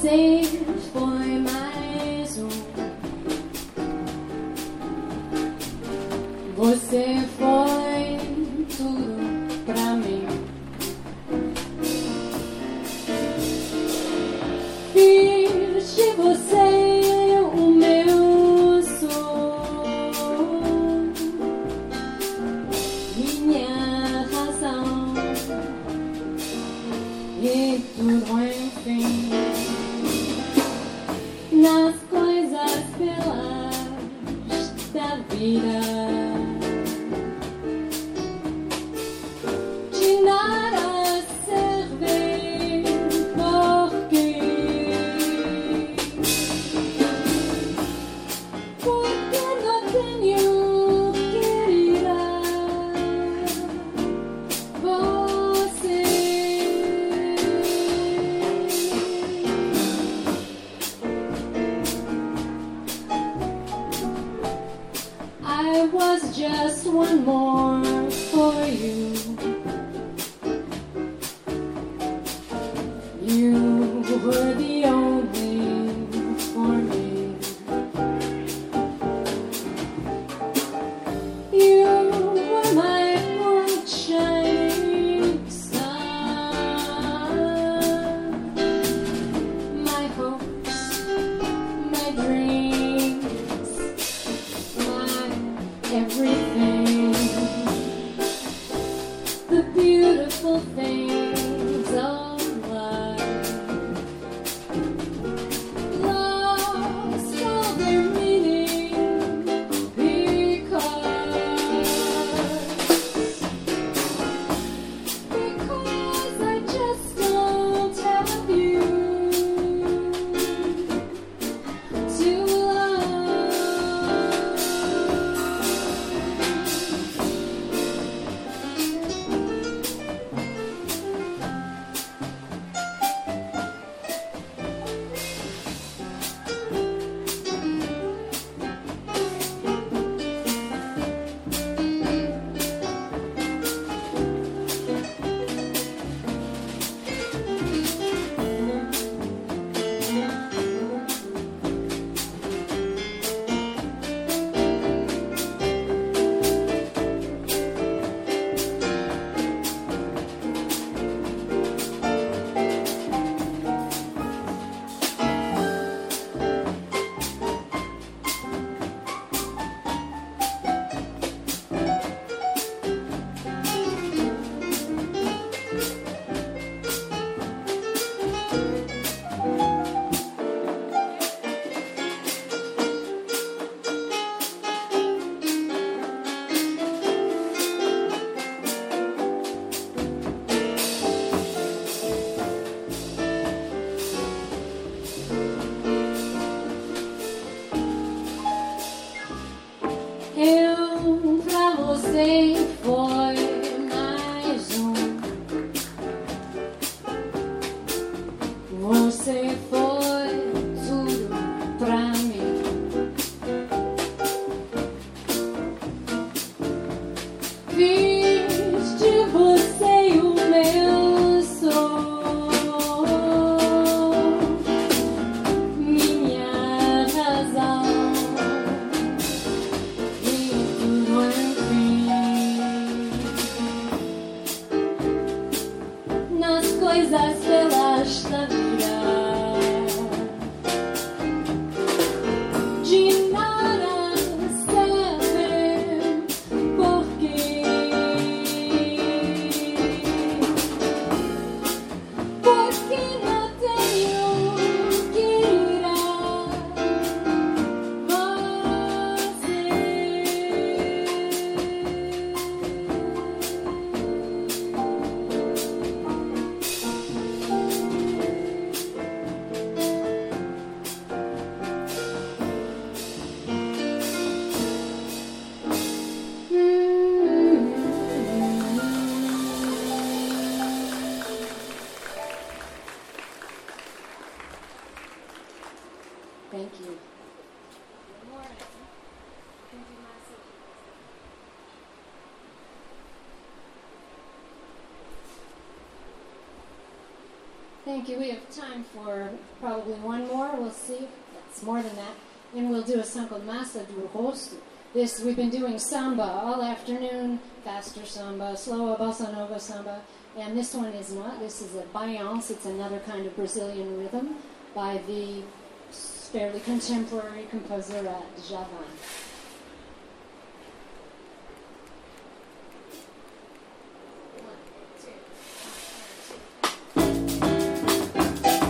Você foi mais um. Você foi tudo pra mim. Fiz de você o meu som, minha razão e tudo enfim. Nas coisas belas da vida, de nada servir porque não tenho querida você. I was just one more for you. You were the only for me. You were my bright shining sun, my hopes, my dreams, my everything, the beautiful things of life, lost all their meaning because I just don't have you to love. Eu pra você foi mais um. Você foi tudo pra mim. Fiz de você o meu som, minha razão e tudo enfim. Nas coisas belas da vida, de nada serve porque não tenho querida Thank you. Thank you. We have time for probably one more. We'll see if that's more than that. And we'll do a song called Massa do Rosto. We've been doing samba all afternoon, faster samba, slower bossa nova samba. And this one is not. This is a baiance. It's another kind of Brazilian rhythm by the fairly contemporary composer Djavan.